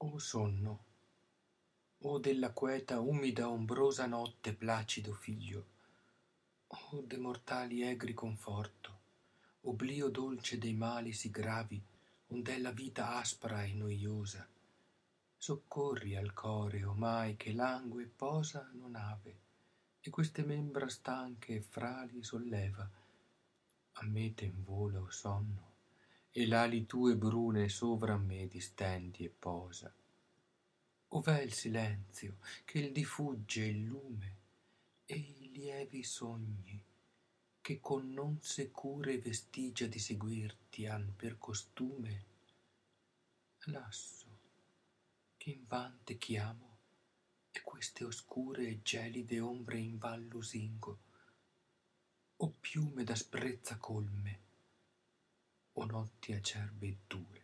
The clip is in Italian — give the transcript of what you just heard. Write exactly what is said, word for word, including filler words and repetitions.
O sonno, o della queta umida ombrosa notte placido figlio, o de mortali egri conforto, oblio dolce dei mali sì gravi, ond'è la vita aspra e noiosa, soccorri al core omai che langue posa non ave, e queste membra stanche e frali solleva, a me ten vola o sonno, e l'ali tue brune sovra me distendi e posa. Ov'è il silenzio che il diffugge il lume e i lievi sogni che con non secure vestigia di seguirti han per costume? Lasso che invan te chiamo e queste oscure e gelide ombre invan lusingo, o piume d'asprezza colme o notti acerbe e dure.